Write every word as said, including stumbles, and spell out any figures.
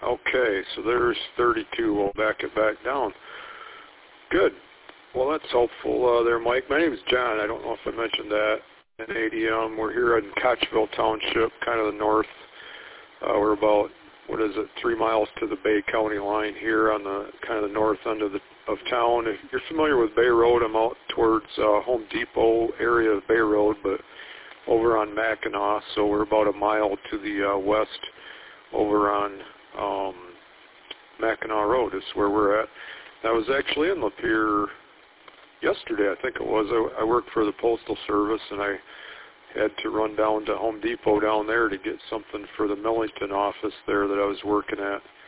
Okay, so there's thirty-two. We'll back it back down. Good. Well, that's helpful uh, there, Mike. My name is John. I don't know if I mentioned that. In A D M, we're here in Kochville Township, kind of the north. Uh, we're about, what is it, three miles to the Bay County line here on the kind of the north end of the of town. If you're familiar with Bay Road, I'm out towards uh, Home Depot area of Bay Road, but over on Mackinac, so we're about a mile to the uh, west over on um, Mackinac Road is where we're at. I was actually in Lapeer yesterday, I think it was. I, I worked for the Postal Service, and I had to run down to Home Depot down there to get something for the Millington office there that I was working at.